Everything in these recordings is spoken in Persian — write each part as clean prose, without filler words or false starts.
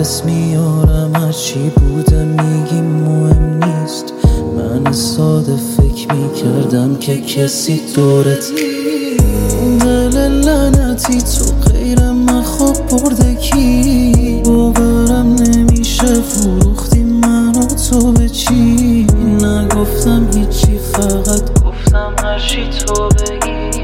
دست میارم هرچی بوده میگی مهم نیست. من ساده فکر میکردم که کسی دورت دل لعنتی تو غیر من خواب برده کی؟ باورم نمیشه فروختی منو تو به چی؟ نگفتم هیچی فقط گفتم هرچی تو بگی،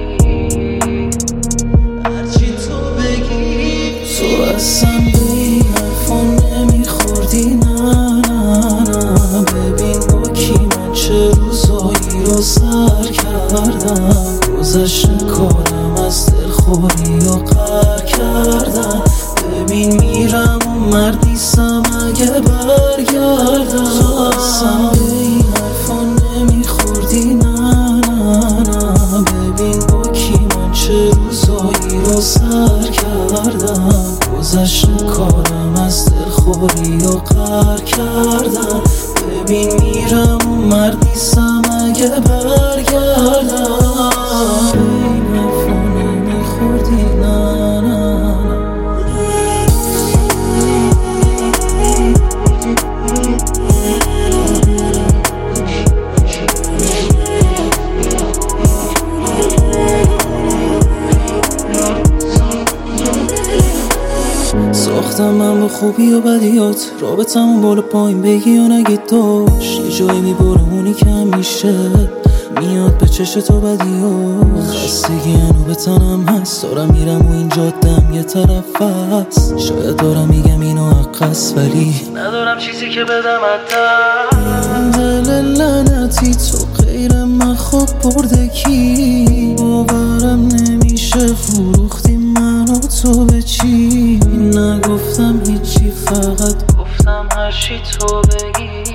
هرچی تو بگی. تو اصلا به این حرفا نمیخوردی، نه نه نه. ببین با کی من چه روزایی رو سر کردم. گذشته کارم از دلخوری و قهر کردم. ببین میرم و مرد نیستم اگه برگردم. تو اصلا به این حرفا نمیخوردی، نه نه نه. ببین با کی من چه روزایی رو سر کردم. گذشته کارم از دلخوری و قهر کردم. ببین میرم و مرد نیستم اگه برگردم. به این حرفا نمیخوردی، نه نه. ساختم من با خوبی و بدیات، رابطمون بالا پایین بگی و نگی داشت. یه جایی میبره اونی که همیشه میاد به چشم تو بدیات. خستگی هنو به تنم هست، دارم میرم و این جادم یه طرف هست. شاید دارم میگم اینو حقست ولی ندارم چیزی که بدم حتی. دل لعنتی تو غیر من خواب برده کی؟ باورم نمیشه فروختی منو تو به چی؟ نگفتم هیچی فقط گفتم هرچی تو بگی،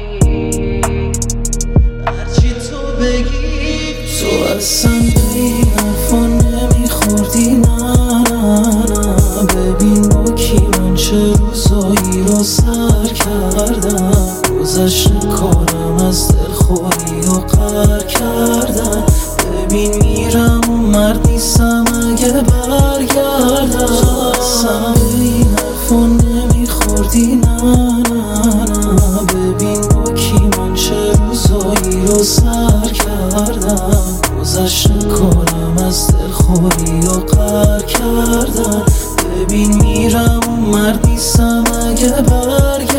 هرچی تو بگی. تو اصلا به این حرفا نمیخوردی، نه نه نه. ببین با کی من چه روزایی رو سر کردم. گذشته کارم از دلخوری و قهر کردم. ببین میرم و مرد نیستم اگه برگردم. تو اصلا به این حرفا نمیخوردی، نه نه نه. ببین با کی من چه روزایی رو سر کردم. گذشته کارم از دلخوری و قهر کردم. ببین میرم و مرد نیستم اگه برگردم.